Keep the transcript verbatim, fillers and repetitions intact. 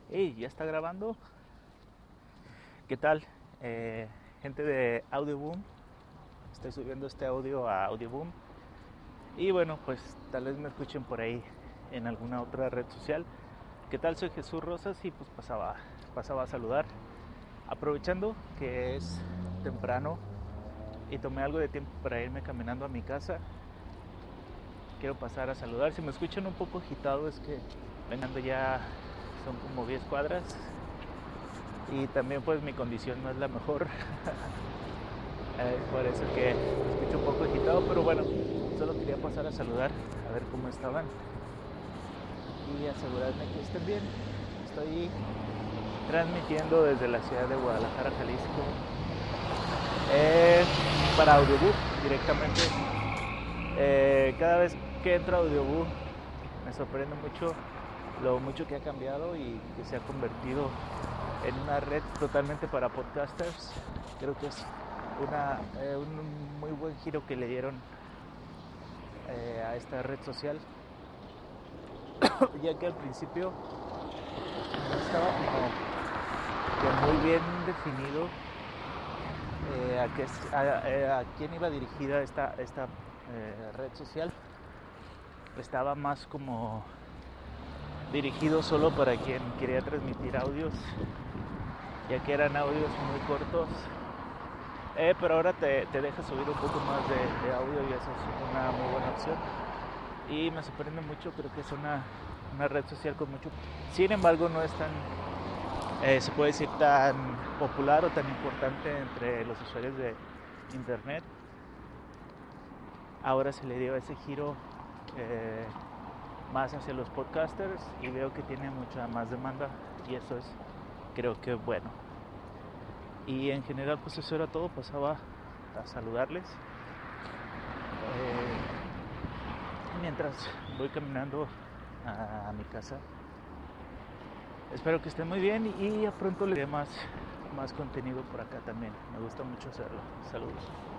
Hey, ¿ya está grabando? ¿Qué tal? Eh, gente de Audioboom. Estoy subiendo este audio a Audioboom. Y bueno, pues tal vez me escuchen por ahí en alguna otra red social. ¿Qué tal? Soy Jesús Rosas y pues pasaba, pasaba a saludar. Aprovechando que es temprano y tomé algo de tiempo para irme caminando a mi casa, quiero pasar a saludar. Si me escuchan un poco agitado es que venando ya son como diez cuadras y también pues mi condición no es la mejor. Es por eso que me escucho un poco agitado, pero bueno, solo quería pasar a saludar, a ver cómo estaban y asegurarme que estén bien. Estoy transmitiendo desde la ciudad de Guadalajara, Jalisco, eh, para Audiobook directamente. Eh, cada vez que entro a Audiobook me sorprende mucho lo mucho que ha cambiado y que se ha convertido en una red totalmente para podcasters. Creo que es una, eh, un muy buen giro que le dieron eh, a esta red social, ya que al principio no estaba como que muy bien definido eh, a, qué, a, a, quién iba dirigida esta, esta eh, red social. Estaba más como dirigido solo para quien quería transmitir audios, ya que eran audios muy cortos. Eh, pero ahora te, te deja subir un poco más de, de audio y eso es una muy buena opción. Y me sorprende mucho, creo que es una, una red social con mucho... Sin embargo, no es tan, eh, se puede decir, tan popular o tan importante entre los usuarios de internet. Ahora se le dio ese giro eh, más hacia los podcasters y veo que tiene mucha más demanda y eso es, creo que bueno. Y en general pues eso era todo, pasaba a saludarles eh, mientras voy caminando a, a mi casa. Espero que estén muy bien y a pronto les dé más, más contenido por acá también. Me gusta mucho hacerlo. Saludos.